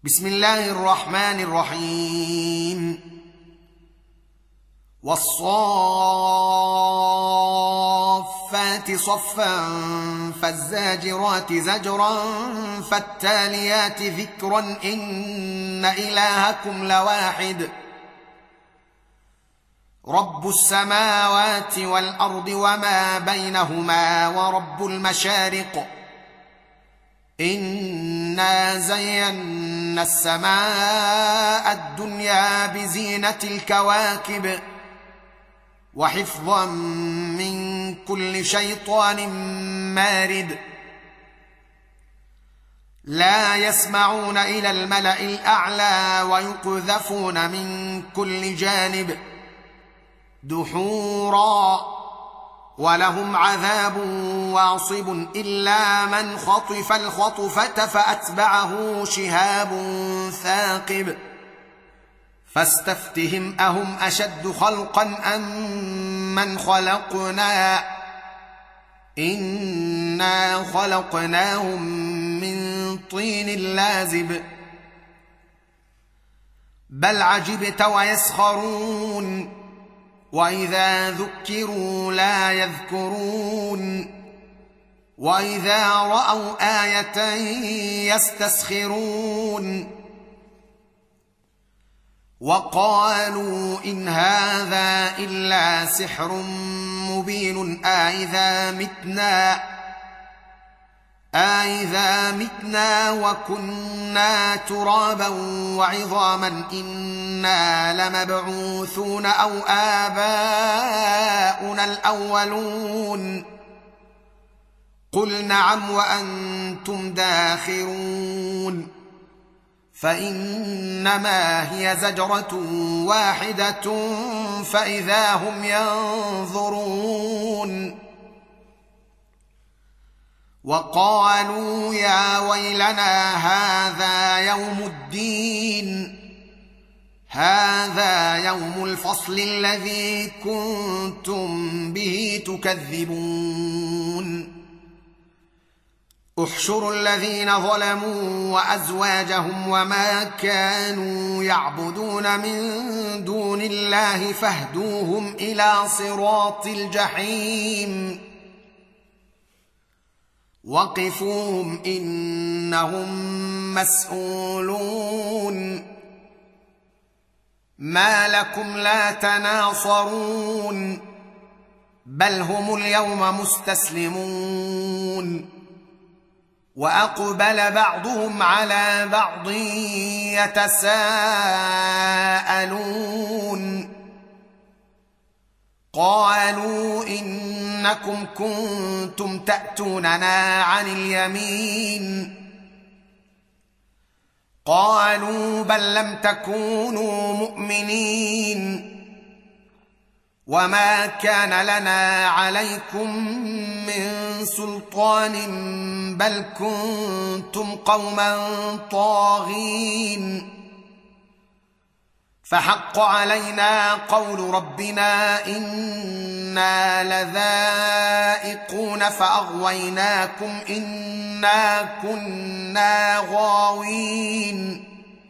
بسم الله الرحمن الرحيم والصافات صفا فالزاجرات زجرا فالتاليات ذكرا إن إلهكم لواحد رب السماوات والأرض وما بينهما ورب المشارق إنا زينا السماء الدنيا بزينة الكواكب وحفظا من كل شيطان مارد لا يسمعون إلى الملأ الأعلى ويقذفون من كل جانب دحورا ولهم عذاب واصب إلا من خطف الخطفة فأتبعه شهاب ثاقب فاستفتهم أهم أشد خلقا أم من خلقنا إنا خلقناهم من طين لازب بل عجبت ويسخرون وإذا ذكروا لا يذكرون وإذا رأوا آية يستسخرون وقالوا إن هذا إلا سحر مبين أإذا متنا وكنا ترابا وعظاما إنا لمبعوثون أو آباؤنا الأولون قل نعم وأنتم داخرون فإنما هي زجرة واحدة فإذا هم ينظرون وقالوا يا ويلنا هذا يوم الدين هذا يوم الفصل الذي كنتم به تكذبون احشروا الذين ظلموا وأزواجهم وما كانوا يعبدون من دون الله فاهدوهم إلى صراط الجحيم وقفوهم إنهم مسؤولون ما لكم لا تناصرون بل هم اليوم مستسلمون وأقبل بعضهم على بعض يتساءلون قالوا إنكم كنتم تأتوننا عن اليمين قالوا بل لم تكونوا مؤمنين وما كان لنا عليكم من سلطان بل كنتم قوما طاغين فحق علينا قول ربنا إنا لذائقون فأغويناكم إنا كنا غاوين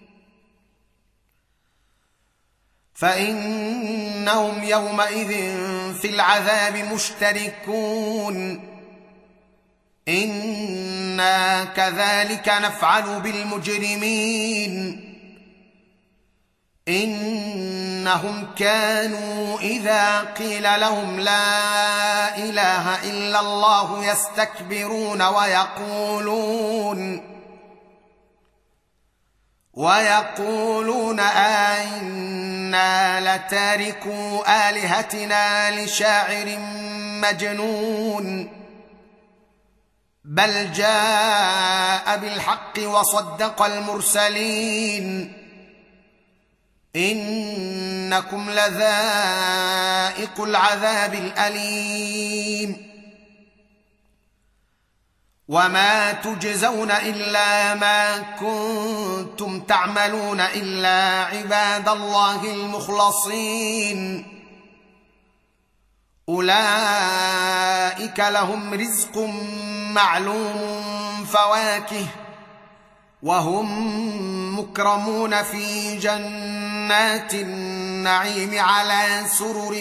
فإنهم يومئذ في العذاب مشتركون إنا كذلك نفعل بالمجرمين إنهم كانوا إذا قيل لهم لا إله إلا الله يستكبرون ويقولون أئنا لتاركوا آلهتنا لشاعر مجنون بل جاء بالحق وصدق المرسلين إنكم لذائق العذاب الأليم وما تجزون إلا ما كنتم تعملون إلا عباد الله المخلصين أولئك لهم رزق معلوم فواكه وهم مكرمون في جنات النعيم على سرر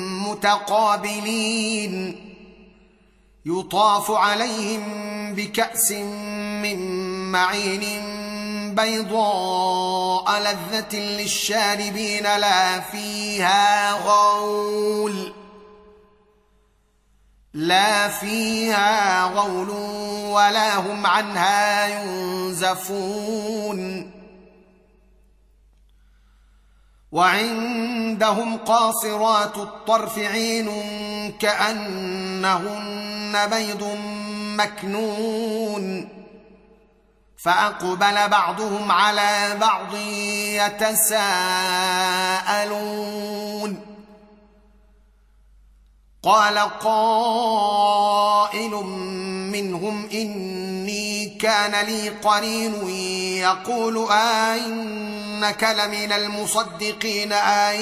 متقابلين يطاف عليهم بكأس من معين بيضاء لذة للشاربين لا فيها غول ولا هم عنها ينزفون وعندهم قاصرات الطرف عين كأنهن بيض مكنون فأقبل بعضهم على بعض يتساءلون قال قائل منهم إني كان لي قرين يقول أئنك لمن المصدقين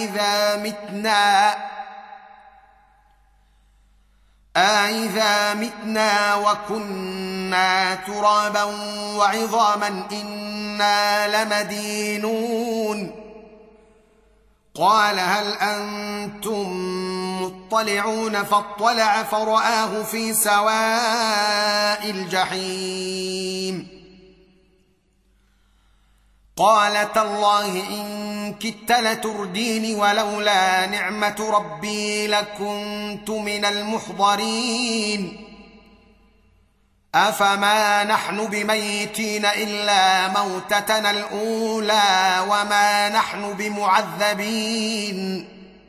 أئذا متنا وكنا ترابا وعظاما إنا لمدينون قال هل أنتم مطلعون فاطلع فرآه في سواء الجحيم قال تالله إن كدت لتردين ولولا نعمة ربي لكنت من المحضرين أفما نحن بميتين إلا موتتنا الأولى وما نحن بمعذبين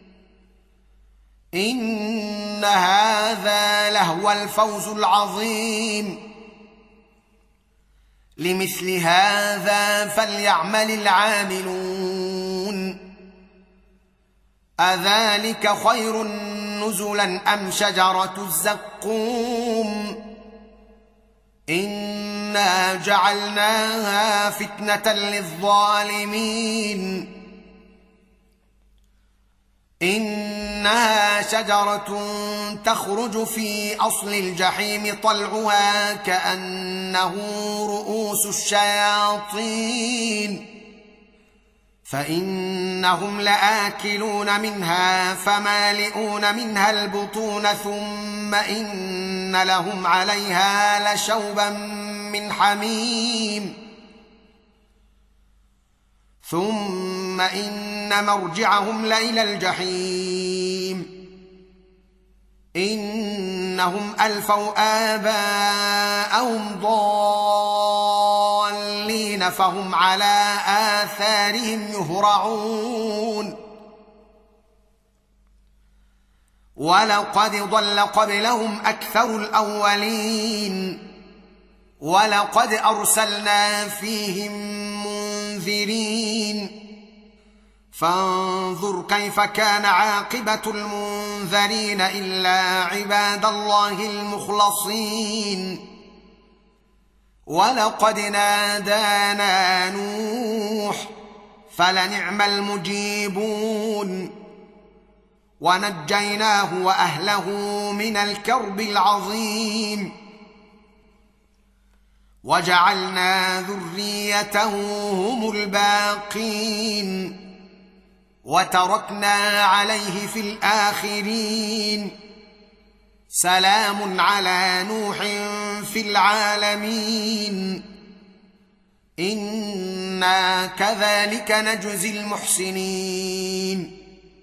إن هذا لهو الفوز العظيم لمثل هذا فليعمل العاملون أذلك خير نزلا أم شجرة الزقوم إنا جعلناها فتنة للظالمين إنها شجرة تخرج في أصل الجحيم طلعها كأنه رؤوس الشياطين فإنهم لآكلون منها فمالئون منها البطون ثم إن لهم عليها لشوبا من حميم ثم إن مرجعهم لإلى الجحيم إنهم ألفوا آباءهم ضالين فهم على آثارهم يهرعون ولقد ضل قبلهم أكثر الأولين ولقد أرسلنا فيهم منذرين فانظر كيف كان عاقبة المنذرين إلا عباد الله المخلصين ولقد نادانا نوح فلنعم المجيبون ونجيناه وأهله من الكرب العظيم وجعلنا ذريته هم الباقين وتركنا عليه في الآخرين سلام على نوح في العالمين إنا كذلك نجزي المحسنين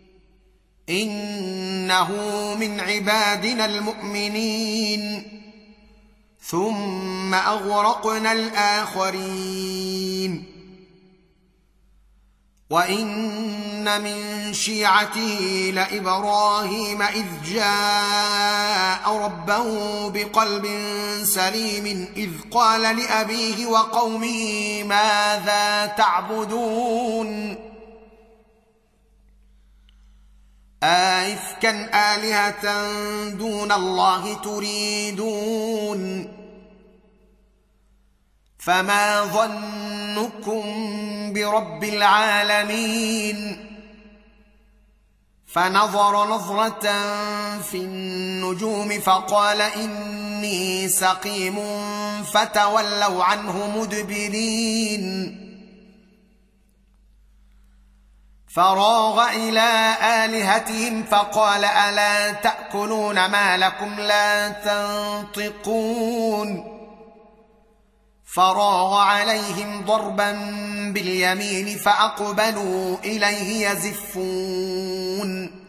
إنه من عبادنا المؤمنين ثم أغرقنا الآخرين وإن من شيعته لإبراهيم إذ جاء ربه بقلب سليم إذ قال لأبيه وقومه ماذا تعبدون أئفكا آلهة دون الله تريدون فما ظنكم برب العالمين فنظر نظرة في النجوم فقال إني سقيم فتولوا عنه مدبرين فراغ إلى آلهتهم فقال ألا تأكلون ما لكم لا تنطقون فراغ عليهم ضربا باليمين فأقبلوا إليه يزفون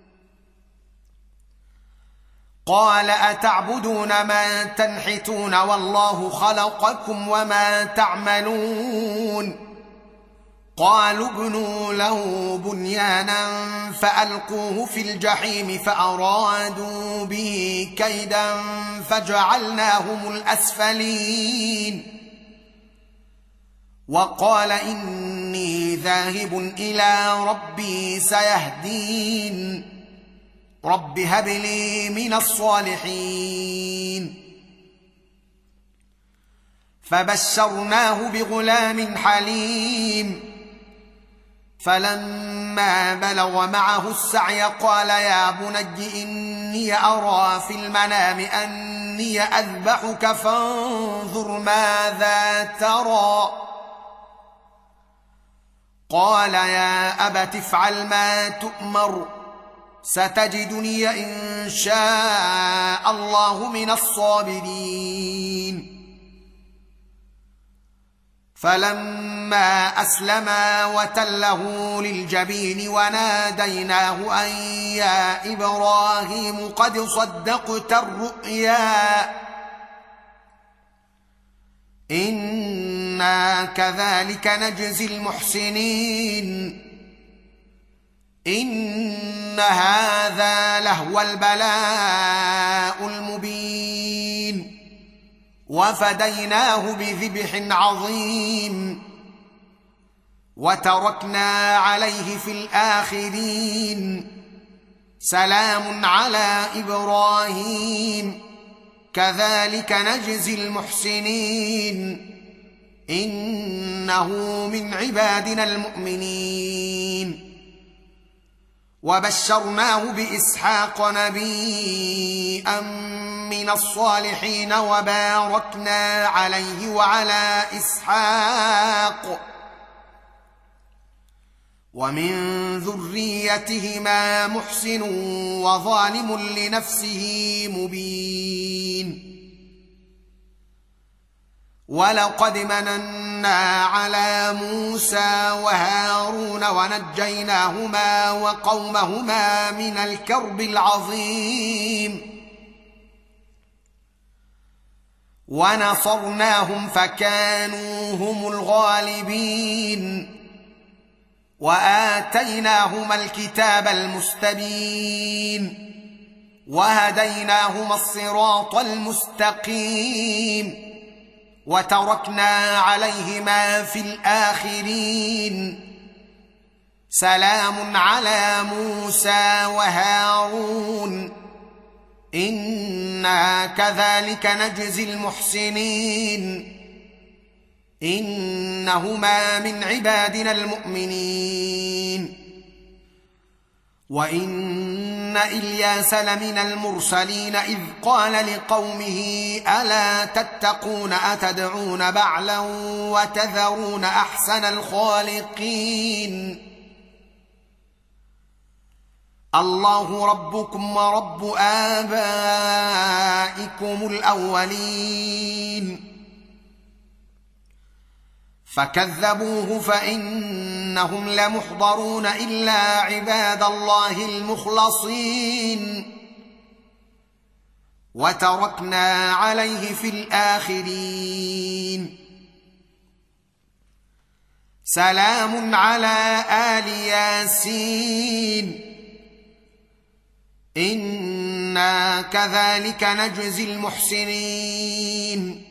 قال أتعبدون ما تنحتون والله خلقكم وما تعملون قالوا ابنوا له بنيانا فألقوه في الجحيم فأرادوا به كيدا فجعلناهم الأسفلين وقال إني ذاهب إلى ربي سيهدين رب هب لي من الصالحين فبشرناه بغلام حليم فلما بلغ معه السعي قال يا بني إني أرى في المنام أني أذبحك فانظر ماذا ترى قال يا أبت افعل ما تؤمر ستجدني إن شاء الله من الصابرين فلما أسلما وتله للجبين وناديناه أن يا إبراهيم قد صدقت الرؤيا إنا كذلك نجزي المحسنين إن هذا لهو البلاء المبين وفديناه بذبح عظيم وتركنا عليه في الآخرين سلام على إبراهيم كذلك نجزي المحسنين إنه من عبادنا المؤمنين وبشرناه بإسحاق نبيا من الصالحين وباركنا عليه وعلى إسحاق ومن ذريتهما محسن وظالم لنفسه مبين ولقد مننا على موسى وهارون ونجيناهما وقومهما من الكرب العظيم ونصرناهم فكانوا هم الغالبين وآتيناهما الكتاب المستبين وهديناهما الصراط المستقيم وتركنا عليهما في الآخرين سلام على موسى وهارون إنا كذلك نجزي المحسنين إنهما من عبادنا المؤمنين وإن إلياس لمن المرسلين إذ قال لقومه ألا تتقون أتدعون بعلا وتذرون أحسن الخالقين الله ربكم ورب آبائكم الأولين فكذبوه فإنهم لمحضرون إلا عباد الله المخلصين وتركنا عليه في الآخرين سلام على آل ياسين إنا كذلك نجزي المحسنين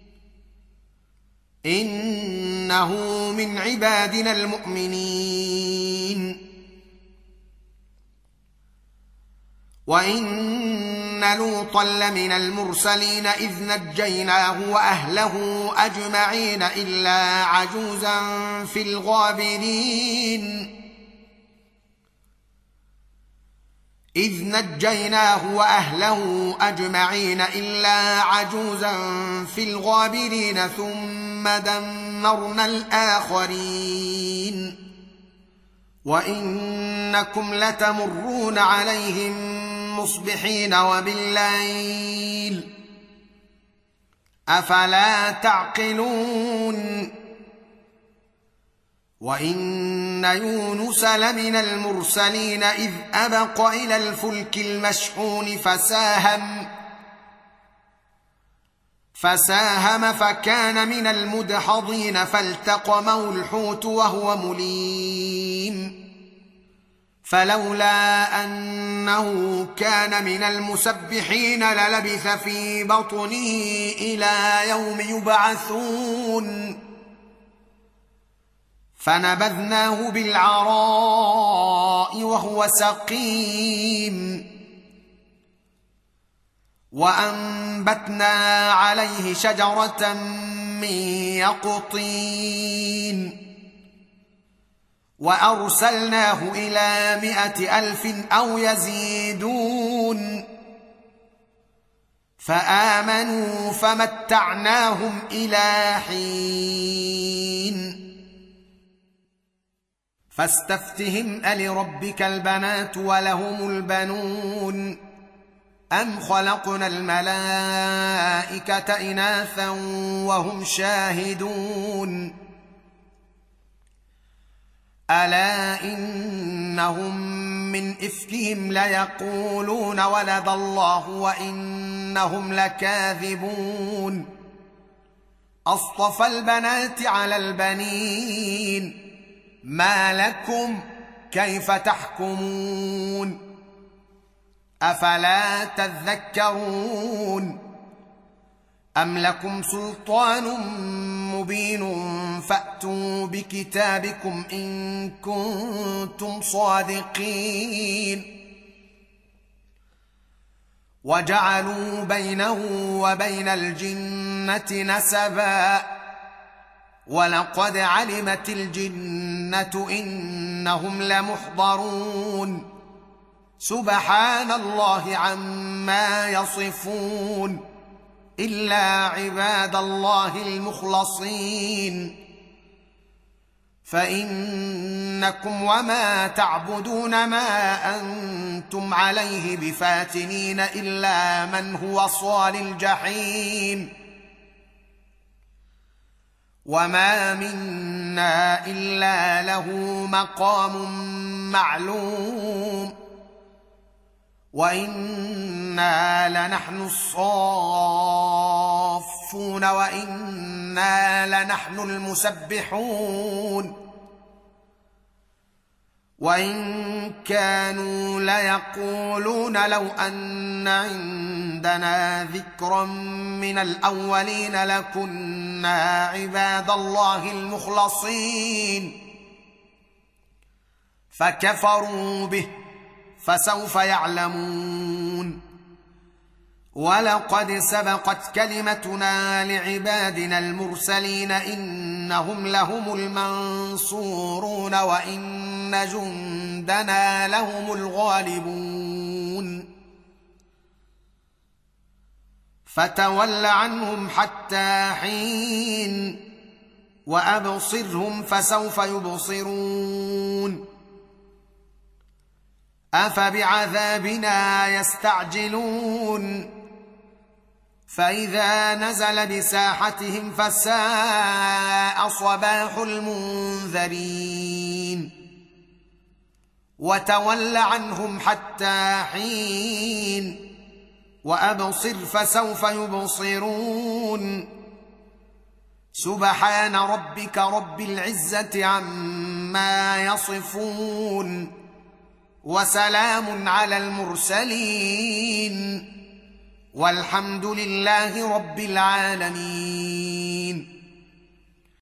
إنه من عبادنا المؤمنين وإن لوطا لمن المرسلين إذ نجيناه وأهله أجمعين إلا عجوزا في الغابرين إذ نجيناه وأهله أجمعين إلا عجوزا في الغابرين ثم دمرنا الآخرين وانكم لتمرون عليهم مصبحين وبالليل افلا تعقلون وان يونس لمن المرسلين اذ ابق الى الفلك المشحون فساهم فكان من المدحضين فالتقمه الحوت وهو مليم فلولا انه كان من المسبحين للبث في بطنه الى يوم يبعثون فنبذناه بالعراء وهو سقيم وانبتنا عليه شجره من يقطين وارسلناه الى 100,000 او يزيدون فامنوا فمتعناهم الى حين فاستفتهم ألربك البنات ولهم البنون أم خلقنا الملائكة إناثا وهم شاهدون ألا إنهم من إفكهم ليقولون ولد الله وإنهم لكاذبون أصطفى البنات على البنين ما لكم كيف تحكمون أفلا تذكرون أم لكم سلطان مبين فأتوا بكتابكم إن كنتم صادقين وجعلوا بينه وبين الجنة نسبا ولقد علمت الجنة إنهم لمحضرون سبحان الله عما يصفون إلا عباد الله المخلصين فإنكم وما تعبدون ما أنتم عليه بفاتنين إلا من هو صال الجحيم وما منا إلا له مقام معلوم وإنا لنحن الصافون وإنا لنحن المسبحون وإن كانوا ليقولون لو أن عندنا ذكرا من الأولين لكنا عباد الله المخلصين فكفروا به فسوف يعلمون ولقد سبقت كلمتنا لعبادنا المرسلين إنهم لهم المنصورون وإن جندنا لهم الغالبون فتول عنهم حتى حين وأبصرهم فسوف يبصرون أفبعذابنا يستعجلون فإذا نزل بساحتهم فساء صباح المنذرين وتول عنهم حتى حين وأبصر فسوف يبصرون سبحان ربك رب العزة عما يصفون وسلام على المرسلين والحمد لله رب العالمين.